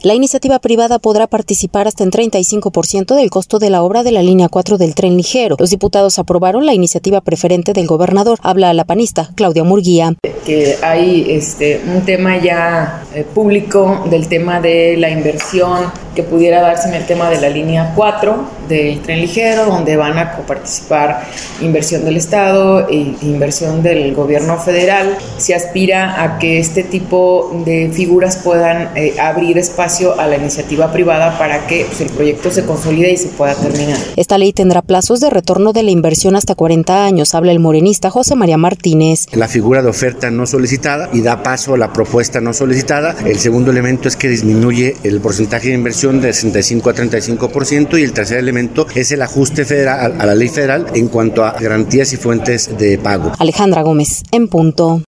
La iniciativa privada podrá participar hasta en 35% del costo de la obra de la línea 4 del tren ligero. Los diputados aprobaron la iniciativa preferente del gobernador. Habla la panista Claudia Murguía. Que hay un tema ya público del tema de la inversión que pudiera darse en el tema de la línea 4 del tren ligero, donde van a coparticipar inversión del Estado e inversión del gobierno federal. Se aspira a que este tipo de figuras puedan abrir espacio a la iniciativa privada para que el proyecto se consolide y se pueda terminar. Esta ley tendrá plazos de retorno de la inversión hasta 40 años, habla el morenista José María Martínez. La figura de oferta no solicitada y da paso a la propuesta no solicitada. El segundo elemento es que disminuye el porcentaje de inversión de 65 a 35% y el tercer elemento es el ajuste federal a la ley federal en cuanto a garantías y fuentes de pago. Alejandra Gómez, en punto.